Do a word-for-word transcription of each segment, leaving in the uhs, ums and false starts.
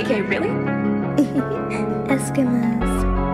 K, really? Eskimos.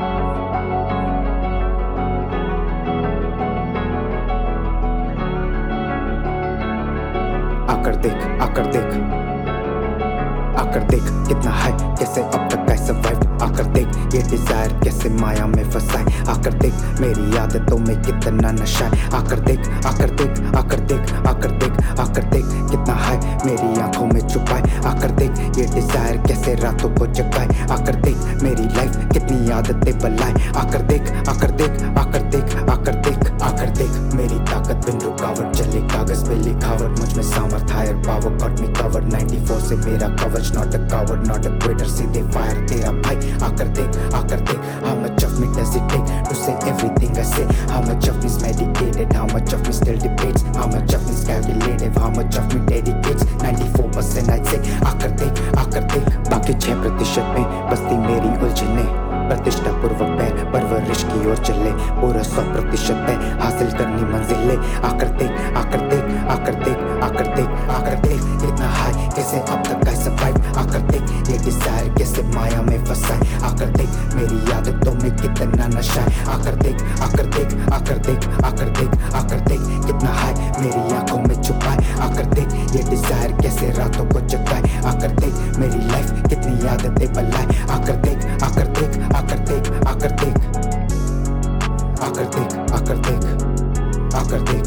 आकर देख, आकर देख, आकर देख कितना है, कैसे अब तक है सर्वाइव। आकर देख ये डिजायर कैसे माया में फंसाए। आकर देख मेरी आदतों में कितना नशा है। आकर देख, आकर देख, आकर देख, आकर देख, आकर देख कितना है मेरी आंखों में छुपाए। आकर देख ये डिजायर कैसे रातों को जगाए। आकर देख मेरी लाइफ कितनी आदतें बलाए। आकर देख, आकर देख, आकर देख, आकर देख, आकर देख मेरी ताकत बिन रुकावट चले कागज पे लिखावट। मुझ में सामर्थ higher power got me cover. Ninety four से मेरा कवच, not a cover not a quitter, सीधे फायर तेरा भाई। आकर देख, आकर देख how much of me does it take to say everything I say? How much of me is medicated? How much of me still debates? How much of me is calculated? How much of me dedicates? ninety-four percent I'd say आकर देख, आकर देख। बाकी छह प्रतिशत में बस्ती मेरी उलझने। प्रतिष्ठा पूर्वक पैर परवरिश की ओर चले। पूरा सौ प्रतिशत है हासिल करनी मंजिलें। आकर देख, आकर देख, आकर देख, आकर देख, आकर देख कितना हाई कैसे अब तक है सर्वाइव। आकर देख ये डिजायर कैसे माया में फंसाए। आकर देख मेरी आदतों में कितना नशा है। आकर देख, आकर देख, आकर देख, आकर देख, आकर देख कितना हाई मेरी आंखों में छुपाए। आकर देख ये डिजायर कैसे रातों को जगाए। आकर देख मेरी लाइफ कितनी आदतें बलाए। आकर देख, आकर देख, आकर देख, आकर देख, आकर देख, आकर देख, आकर देख,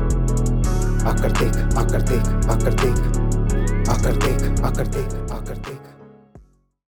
आकर देख, आकर देख, आकर देख, आकर देख, आकर देख, आकर देख।